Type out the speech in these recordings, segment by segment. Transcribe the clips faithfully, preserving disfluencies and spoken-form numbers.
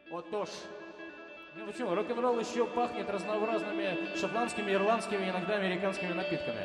Отож. Ну почему? Рок-н-ролл еще пахнет разнообразными шотландскими, ирландскими, иногда американскими напитками.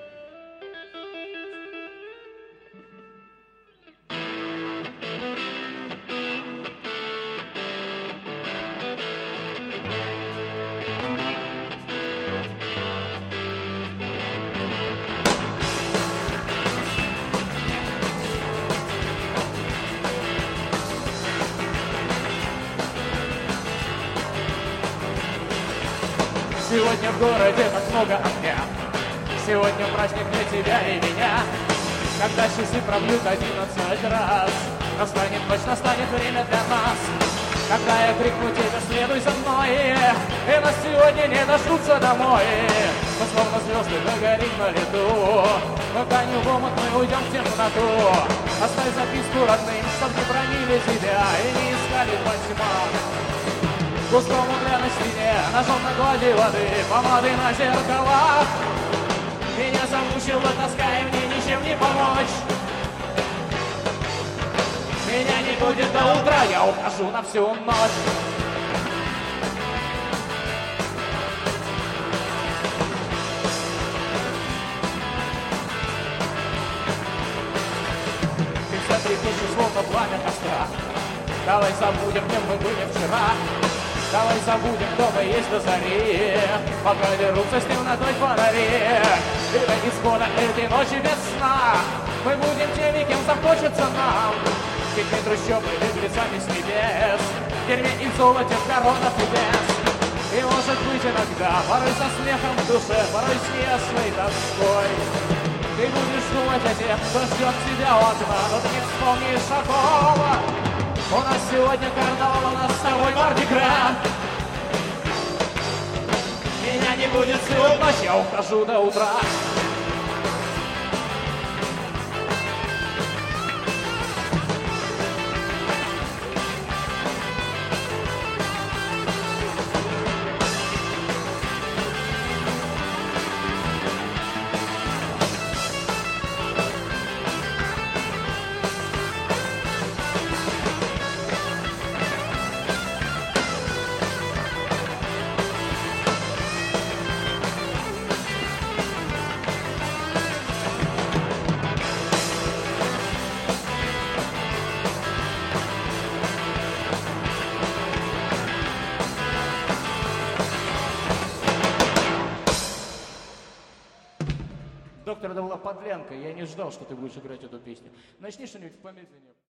Сегодня в городе так много огня. Сегодня праздник для тебя и меня. Когда часы пробьют одиннадцать раз, настанет ночь, настанет время для нас. Когда я крикну тебе, следуй за мной, и нас сегодня не дождутся домой. Мы словно звезды догорим на лету, но канем в омут мы уйдем в темноту. Оставь записку родным, чтоб не бронили тебя и не искали по тьмам. Куском угля на стене, ножом на глади воды, помады на зеркалах. Меня замучила тоска, и мне ничем не помочь. Меня не будет до утра, я ухожу на всю ночь. Ты вся трепещешь, словно пламя костра. Давай забудем, кем мы были вчера. Давай забудем, кто мы есть до зари, пока дерутся с темнотой фонари. И до исхода этой ночи без сна мы будем теми, кем захочется нам. Детьми трущобы, беглецами с небес, в дерьме и в золоте, в коронах и без. И может быть иногда, порой со смехом в душе, порой с ясной тоской, ты будешь думать о тех, кто ждет тебя у окна, но ты не вспомнишь о ком. У нас сегодня карнавал, у нас с тобой Марди-Гра. Меня не будет целую ночь, я ухожу до утра. Доктор, это была подлянка, я не ждал, что ты будешь играть эту песню. Начни что-нибудь помедленнее.